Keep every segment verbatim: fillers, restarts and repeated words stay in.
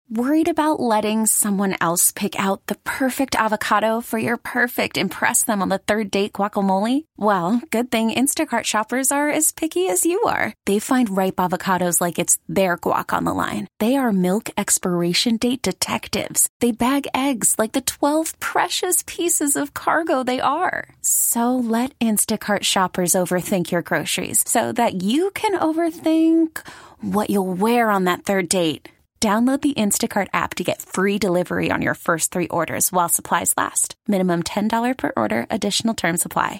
Worried about letting someone else pick out the perfect avocado for your perfect impress them on the third date guacamole? Well, good thing Instacart shoppers are as picky as you are. They find ripe avocados like it's their guac on the line. They are milk expiration date detectives. They bag eggs like the twelve precious pieces of cargo they are. So let Instacart shoppers overthink your groceries so that you can overthink what you'll wear on that third date. Download the Instacart app to get free delivery on your first three orders while supplies last. Minimum ten dollars per order. Additional terms apply.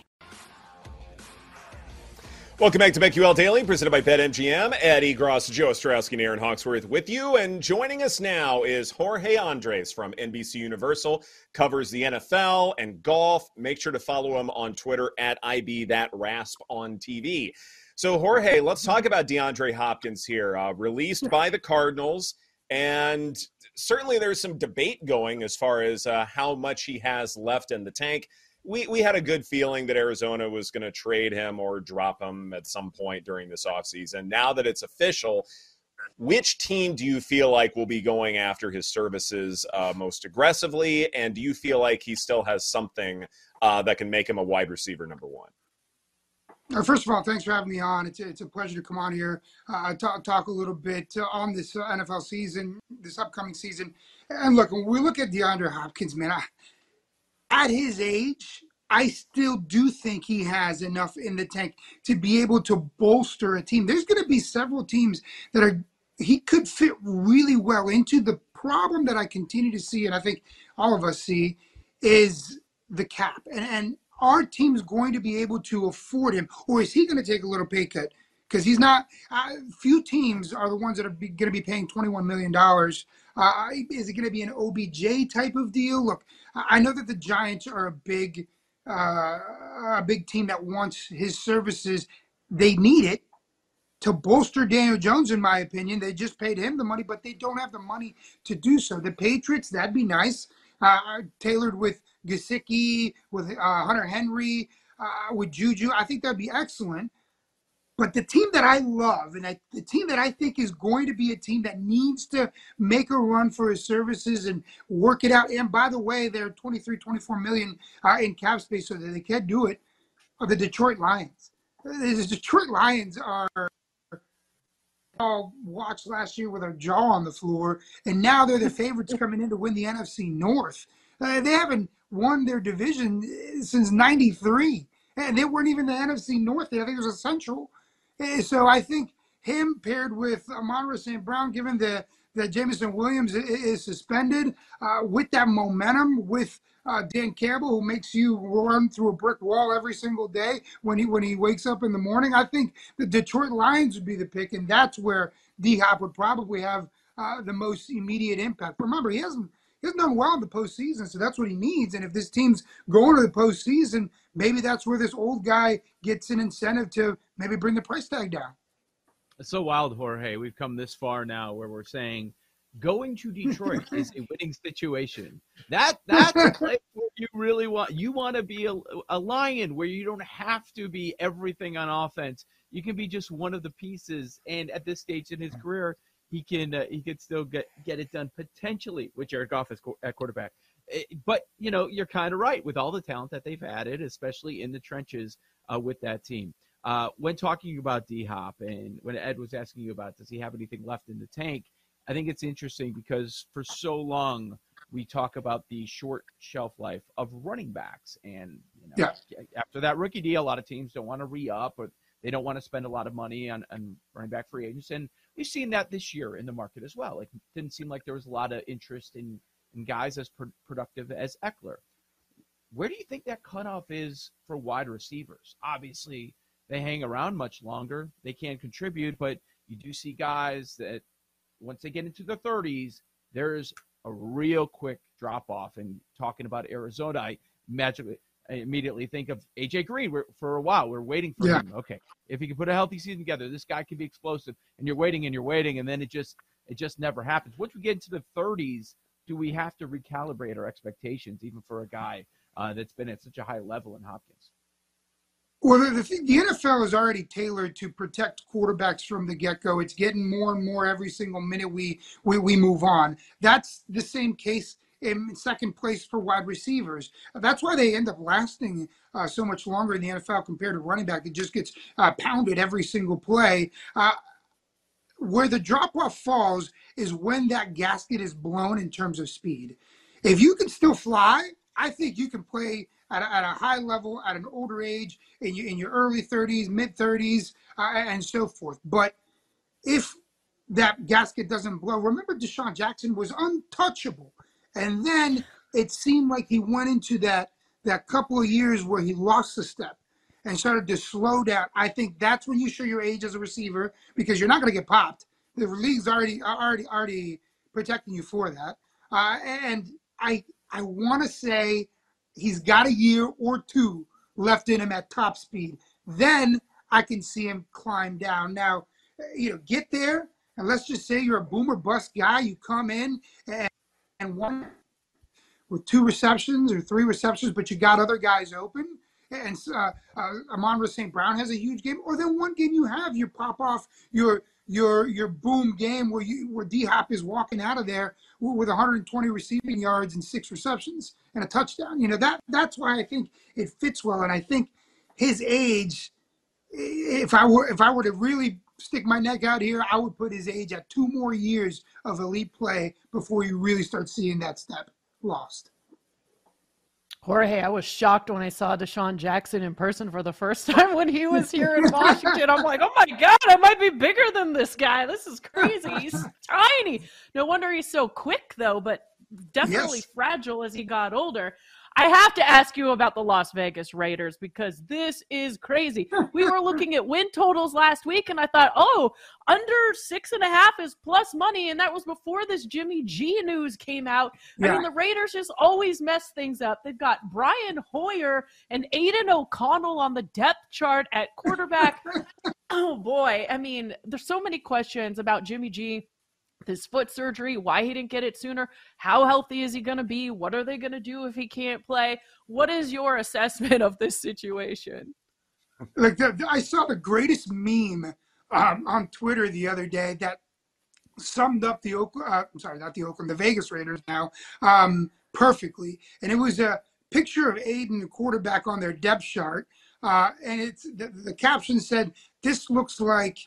Welcome back to BetQL Daily, presented by BetMGM. Eddie Gross, Joe Ostrowski, and Aaron Hawksworth with you. And joining us now is Jorge Andres from N B C Universal, covers the N F L and golf. Make sure to follow him on Twitter at I B that rasp on T V. So, Jorge, let's talk about DeAndre Hopkins here, uh, released by the Cardinals. And certainly there's some debate going as far as uh, how much he has left in the tank. We we had a good feeling that Arizona was going to trade him or drop him at some point during this offseason. Now that it's official, which team do you feel like will be going after his services uh, most aggressively? And do you feel like he still has something uh, that can make him a wide receiver number one? First of all, thanks for having me on. It's a, it's a pleasure to come on here, uh, talk, talk a little bit uh, on this uh, N F L season, this upcoming season. And look, when we look at DeAndre Hopkins, man, I, at his age, I still do think he has enough in the tank to be able to bolster a team. There's going to be several teams that are he could fit really well into. The problem that I continue to see, and I think all of us see, is the cap. And, and our team's going to be able to afford him, or is he going to take a little pay cut? Because he's not. Uh, few teams are the ones that are going to be paying twenty-one million dollars. Uh, is it going to be an O B J type of deal? Look, I know that the Giants are a big, uh, a big team that wants his services. They need it to bolster Daniel Jones, in my opinion. They just paid him the money, but they don't have the money to do so. The Patriots, that'd be nice. Uh, tailored with Gesicki, with uh, Hunter Henry, uh, with Juju. I think that'd be excellent. But the team that I love, and I, the team that I think is going to be a team that needs to make a run for his services and work it out. And by the way, they're twenty-three, twenty-four million uh, in cap space, so that they can't do it. Are the Detroit Lions? The Detroit Lions are all watched last year with their jaw on the floor, and now they're the favorites coming in to win the N F C North. Uh, they haven't won their division since ninety-three, and they weren't even the N F C North. I think it was a Central. So I think him paired with Amon-Ra Saint Brown, given the, that Jameson Williams is suspended, uh, with that momentum, with uh, Dan Campbell, who makes you run through a brick wall every single day when he when he wakes up in the morning, I think the Detroit Lions would be the pick, and that's where D-Hop would probably have uh, the most immediate impact. Remember, he hasn't he hasn't done well in the postseason, so that's what he needs. And if this team's going to the postseason, maybe that's where this old guy gets an incentive to maybe bring the price tag down. It's so wild, Jorge. We've come this far now where we're saying going to Detroit is a winning situation. That That's a place where you really want. You want to be a, a Lion where you don't have to be everything on offense. You can be just one of the pieces. And at this stage in his career, he can uh, he could still get, get it done potentially with Jared Goff as co- at quarterback. But, you know, you're kind of right with all the talent that they've added, especially in the trenches uh, with that team. Uh, when talking about D-Hop and when Ed was asking you about does he have anything left in the tank, I think it's interesting because for so long we talk about the short shelf life of running backs. And, you know, yeah. after that rookie deal, a lot of teams don't want to re-up or they don't want to spend a lot of money on, on running back free agents. And we've seen that this year in the market as well. Like, it didn't seem like there was a lot of interest in, in guys as pro- productive as Eckler. Where do you think that cutoff is for wide receivers? Obviously, they hang around much longer. They can contribute, but you do see guys that once they get into the thirties, there's a real quick drop-off. And talking about Arizona, I magically I immediately think of A J Green. We're, for a while, we're waiting for yeah. him. Okay, if he can put a healthy season together, this guy can be explosive. And you're waiting and you're waiting, and then it just it just never happens. Once we get into the thirties, do we have to recalibrate our expectations, even for a guy uh, that's been at such a high level in Hopkins? Well, the, the, the N F L is already tailored to protect quarterbacks from the get-go. It's getting more and more every single minute we, we, we move on. That's the same case in second place for wide receivers. That's why they end up lasting uh, so much longer in the N F L compared to running back. It just gets uh, pounded every single play. Uh, where the drop-off falls is when that gasket is blown in terms of speed. If you can still fly, I think you can play at a, at a high level at an older age, in your, in your early thirties, mid thirties, uh, and so forth. But if that gasket doesn't blow, remember Deshaun Jackson was untouchable. And then it seemed like he went into that, that couple of years where he lost a step and started to slow down. I think that's when you show your age as a receiver, because you're not going to get popped. The league's already already already protecting you for that. Uh, and I I want to say he's got a year or two left in him at top speed. Then I can see him climb down. Now, you know, get there, and let's just say you're a boomer bust guy. You come in and, and one with two receptions or three receptions, but you got other guys open. And uh, uh, Amon-Ra Saint Brown has a huge game. Or then one game you have, you pop off your your your boom game where you where D-Hop is walking out of there with one hundred twenty receiving yards and six receptions and a touchdown. You know, that that's why I think it fits well. And I think his age, if I were if I were to really stick my neck out here, I would put his age at two more years of elite play before you really start seeing that step lost. Jorge, I was shocked when I saw Deshaun Jackson in person for the first time when he was here in Washington. I'm like, oh my God, I might be bigger than this guy. This is crazy. He's tiny. No wonder he's so quick, though, but definitely yes. fragile as he got older. I have to ask you about the Las Vegas Raiders, because this is crazy. We were looking at win totals last week, and I thought, oh, under six and a half is plus money, and that was before this Jimmy G news came out. Yeah. I mean, the Raiders just always mess things up. They've got Brian Hoyer and Aiden O'Connell on the depth chart at quarterback. Oh, boy. I mean, there's so many questions about Jimmy G. His foot surgery, why he didn't get it sooner, how healthy is he going to be, what are they going to do if he can't play? What is your assessment of this situation? Like the, I saw the greatest meme um, on Twitter the other day that summed up the Oakland, uh, I'm sorry, not the Oakland, the Vegas Raiders now, um, perfectly. And it was a picture of Aiden, the quarterback, on their depth chart. Uh, and it's the, the caption said, "This looks like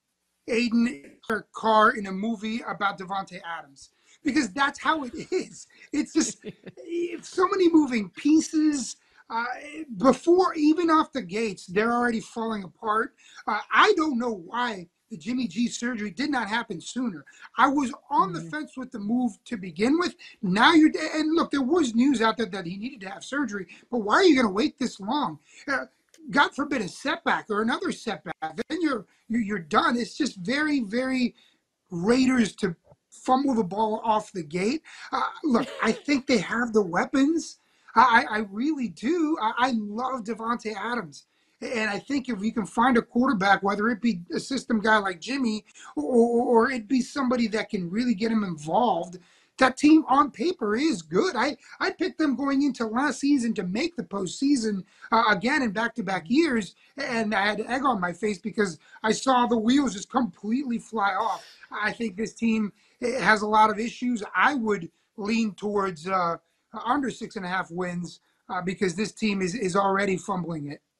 Aiden Carr in a movie about Davante Adams," because that's how it is. It's just so many moving pieces. Uh, before even off the gates, they're already falling apart. Uh, I don't know why the Jimmy G surgery did not happen sooner. I was on the mm-hmm. fence with the move to begin with. Now you're, and look, there was news out there that he needed to have surgery, but why are you going to wait this long? Uh, God forbid a setback or another setback, then you're you're done. It's just very, very Raiders to fumble the ball off the gate. Uh, look, I think they have the weapons. I, I really do. I, I love Davante Adams. And I think if you can find a quarterback, whether it be a system guy like Jimmy or, or it be somebody that can really get him involved, that team on paper is good. I, I picked them going into last season to make the postseason uh, again in back-to-back years, and I had egg on my face because I saw the wheels just completely fly off. I think this team has a lot of issues. I would lean towards uh, under six and a half wins uh, because this team is, is already fumbling it.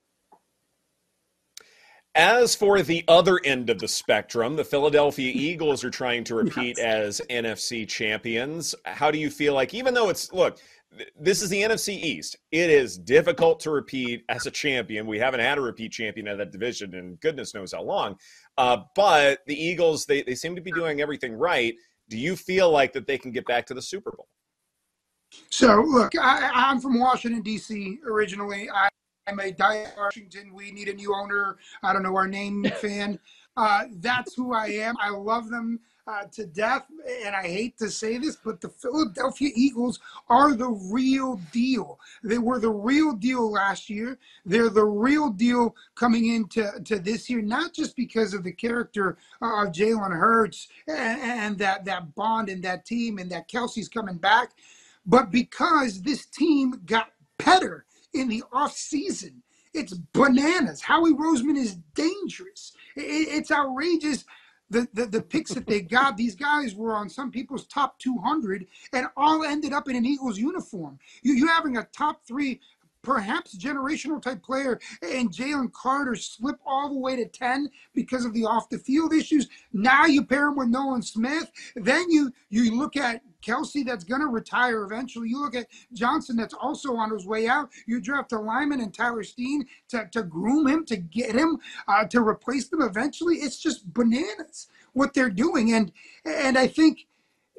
As for the other end of the spectrum, the Philadelphia Eagles are trying to repeat yes. as N F C champions. How do you feel like, even though it's, look, this is the N F C East, it is difficult to repeat as a champion. We haven't had a repeat champion of that division in goodness knows how long. Uh, but the Eagles, they, they seem to be doing everything right. Do you feel like that they can get back to the Super Bowl? So, look, I, I'm from Washington, D C originally. I I'm a diehard Washington, we need a new owner, I don't know, our name fan. Uh, that's who I am. I love them uh, to death, and I hate to say this, but the Philadelphia Eagles are the real deal. They were the real deal last year. They're the real deal coming into to this year, not just because of the character uh, of Jalen Hurts and, and that, that bond in that team and that Kelsey's coming back, but because this team got better in the off season. It's bananas. Howie Roseman is dangerous. It, it's outrageous. The, the the picks that they got, these guys were on some people's top two hundred and all ended up in an Eagles uniform. You, you having a top three, perhaps generational type player, and Jalen Carter slip all the way to ten because of the off the field issues. Now you pair him with Nolan Smith. Then you you look at Kelsey that's going to retire eventually. You look at Johnson that's also on his way out. You draft a Lyman and Tyler Steen to, to groom him, to get him, uh, to replace them eventually. It's just bananas what they're doing. And and I think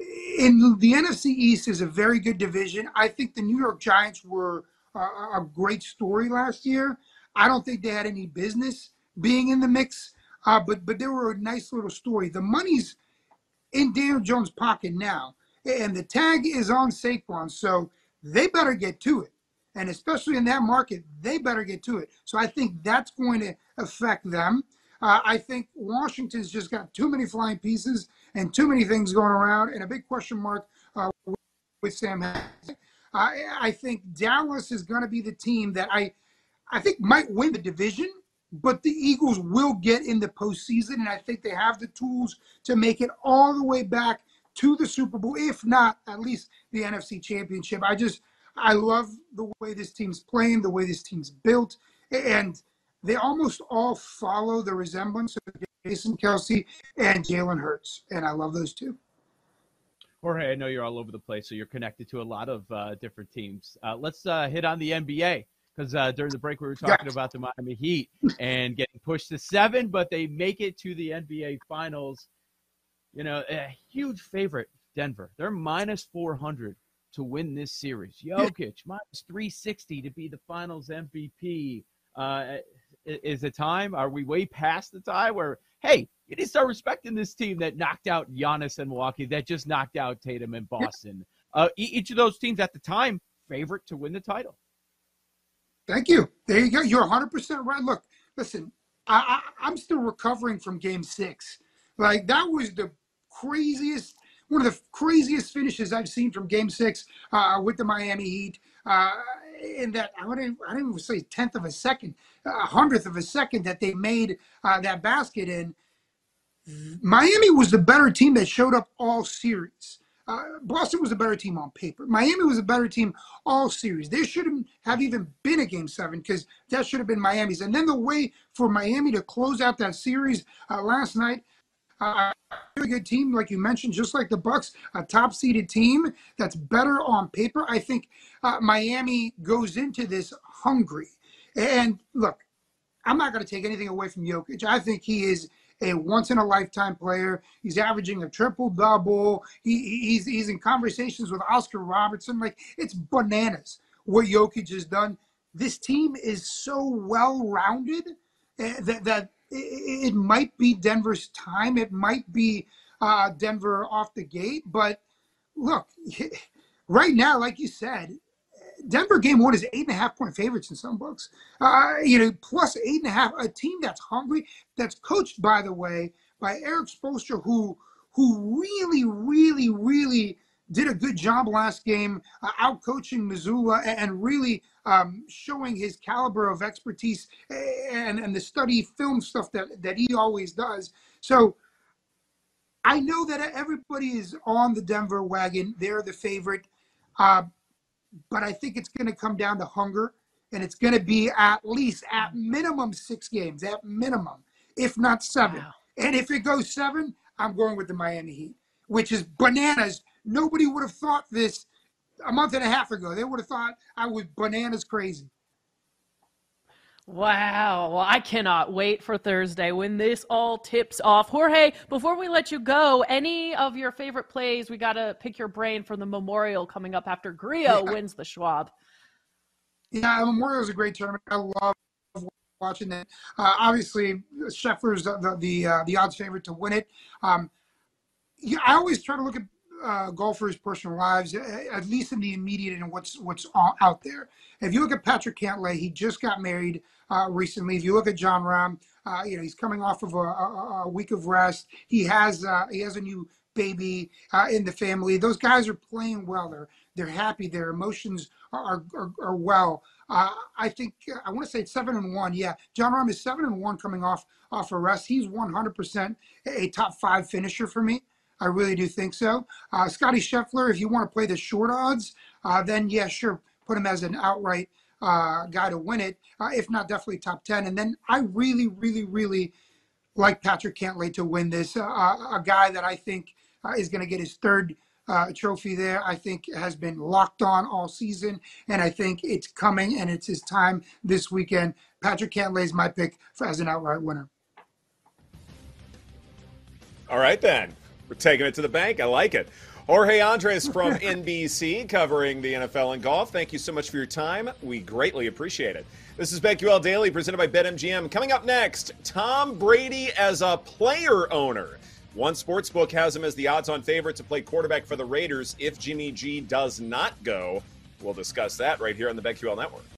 in the N F C East is a very good division. I think the New York Giants were a, a great story last year. I don't think they had any business being in the mix, uh, but but they were a nice little story. The money's in Daniel Jones' pocket now. And the tag is on Saquon, so they better get to it. And especially in that market, they better get to it. So I think that's going to affect them. Uh, I think Washington's just got too many flying pieces and too many things going around, and a big question mark uh, with, with Sam Harris. I, I think Dallas is going to be the team that I, I think might win the division, but the Eagles will get in the postseason, and I think they have the tools to make it all the way back to the Super Bowl, if not at least the N F C Championship. I just, I love the way this team's playing, the way this team's built, and they almost all follow the resemblance of Jason Kelsey and Jalen Hurts, and I love those two. Jorge, I know you're all over the place, so you're connected to a lot of uh, different teams. Uh, let's uh, hit on the N B A, because uh, during the break we were talking yes. about the Miami Heat and getting pushed to seven, but they make it to the N B A Finals. You know, a huge favorite, Denver. They're minus four hundred to win this series. Jokic, minus three sixty to be the finals M V P. Uh, is it time? Are we way past the time where, hey, you need to start respecting this team that knocked out Giannis and Milwaukee, that just knocked out Tatum and Boston? Uh, each of those teams at the time, favorite to win the title. Thank you. There you go. You're one hundred percent right. Look, listen, I, I, I'm still recovering from game six. Like, that was the craziest, one of the craziest finishes I've seen from game six uh, with the Miami Heat. Uh, in that, I wouldn't, I didn't even say tenth of a second, a hundredth of a second that they made uh, that basket in. Miami was the better team that showed up all series. Uh, Boston was a better team on paper. Miami was a better team all series. There shouldn't have even been a game seven because that should have been Miami's. And then the way for Miami to close out that series uh, last night, Uh, a very good team, like you mentioned, just like the Bucks, a top-seeded team that's better on paper. I think uh, Miami goes into this hungry. And look, I'm not going to take anything away from Jokic. I think he is a once-in-a-lifetime player. He's averaging a triple-double. He, he's, he's in conversations with Oscar Robertson. Like, it's bananas what Jokic has done. This team is so well-rounded uh, that that. It might be Denver's time. It might be uh, Denver off the gate. But look, right now, like you said, Denver game one is eight and a half point favorites in some books. Uh, you know, plus eight and a half. A team that's hungry, that's coached, by the way, by Eric Spoelstra, who who really, really, really did a good job last game, uh, out coaching Missoula and, and really um, showing his caliber of expertise and, and the study film stuff that, that he always does. So I know that everybody is on the Denver wagon. They're the favorite. Uh, but I think it's going to come down to hunger, and it's going to be at least, at minimum, six games, at minimum, if not seven. Wow. And if it goes seven, I'm going with the Miami Heat, which is bananas. Nobody would have thought this a month and a half ago. They would have thought I was bananas crazy. Wow. Well, I cannot wait for Thursday when this all tips off. Jorge, before we let you go, any of your favorite plays? We got to pick your brain for the Memorial coming up after Grillo yeah. wins the Schwab. Yeah, Memorial is a great tournament. I love watching it. Uh, obviously, Scheffler's the the, the, uh, the odds favorite to win it. Um, yeah, I always try to look at Uh, golfers' personal lives, at least in the immediate and what's what's out there. If you look at Patrick Cantlay, he just got married uh, recently. If you look at John Rahm, uh, you know he's coming off of a, a, a week of rest. He has uh, he has a new baby uh, in the family. Those guys are playing well. They're they're happy. Their emotions are are, are well. Uh, I think I want to say it's seven and one. Yeah, Jon Rahm is seven and one coming off off a rest. He's one hundred percent a top five finisher for me. I really do think so. Uh, Scotty Scheffler, if you want to play the short odds, uh, then yeah, sure, put him as an outright uh, guy to win it. Uh, if not, definitely top ten. And then I really, really, really like Patrick Cantlay to win this. Uh, a guy that I think uh, is going to get his third uh, trophy there. I think has been locked on all season, and I think it's coming and it's his time this weekend. Patrick Cantlay is my pick for, as an outright winner. All right, then. We're taking it to the bank. I like it. Jorge Andres from N B C covering the N F L and golf. Thank you so much for your time. We greatly appreciate it. This is BetQL Daily presented by BetMGM. Coming up next, Tom Brady as a player owner. One sportsbook has him as the odds-on favorite to play quarterback for the Raiders if Jimmy G does not go. We'll discuss that right here on the BetQL Network.